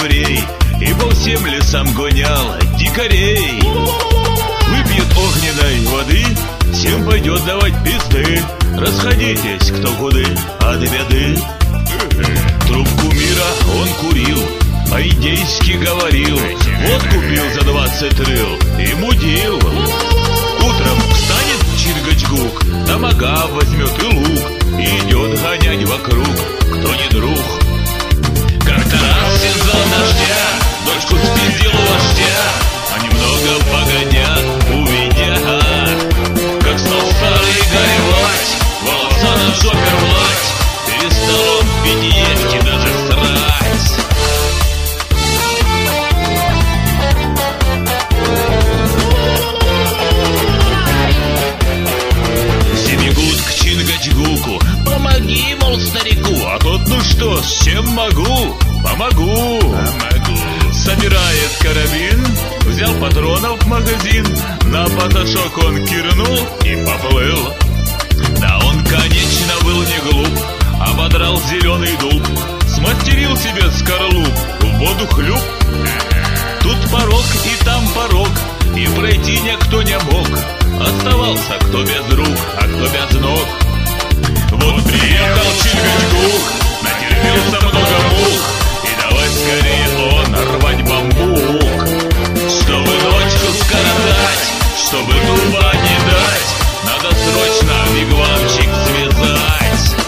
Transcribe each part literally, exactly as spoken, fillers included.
еврей и по всем лесам гонял дикарей. Выпьет огненной воды, всем пойдет давать пизды. Расходитесь, кто куды, от беды. Трубку мира он курил, по-индейски говорил. Вот купил за двадцать рыл и мудил. Утром встанет Чингачгук, томагав возьмет и лук, и идет гонять вокруг, кто не друг. Как-то раз сезон дождя дочку спиздил у вождя, а немного погодя, увидя, как стал старый горевать, волоса на жопе рвать, перестал он пить есть и даже срать. Все бегут к Чингачгуку, помоги, мол, старику. А тот, ну что, с чем могу? Помогу, помогу. Собирает карабин, взял патронов в магазин, на паташок он кирнул и поплыл. Да он, конечно, был не глуп, ободрал зеленый дуб, смастерил себе скорлуп, в воду хлюп. Тут порог и там порог, и пройти никто не мог. Оставался кто без рук, а кто без ног. Вот приехал Чингачгук, натерпелся много мук, и давай скорее он рвать бамбук. Чтобы ночью скоротать, чтобы дуба не дать, надо срочно вигвамчик связать.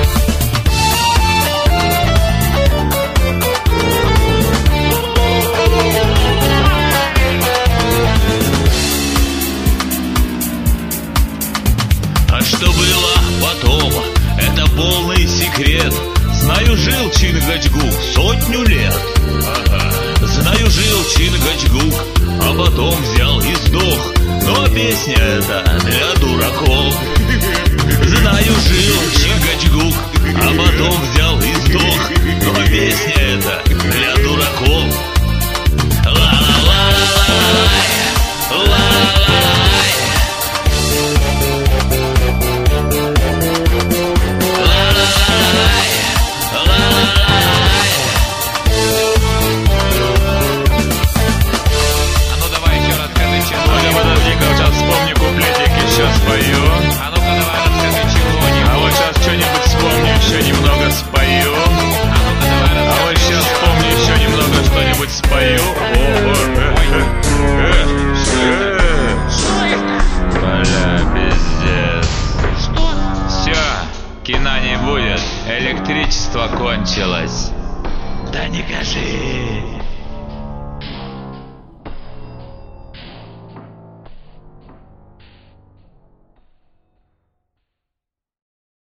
А что было потом, это полный секрет. Знаю, жил Чингачгук сотню лет. Ага. Знаю, жил Чингачгук, а потом взял и сдох. Но песня эта для дураков. Знаю, жил Чингачгук, а потом взял и сдох. Но песня эта для дураков. Ла-ла-ла-лай, ла-ла-лай. Спою. А ну-ка давай расскажи чего-нибудь. А вот сейчас что-нибудь вспомню, еще немного спою. А ну-ка давай расскажи. А вот сейчас вспомню, еще немного что-нибудь спою. Бля, пиздец. Что? Все, кино не будет, электричество кончилось. Да не кажи.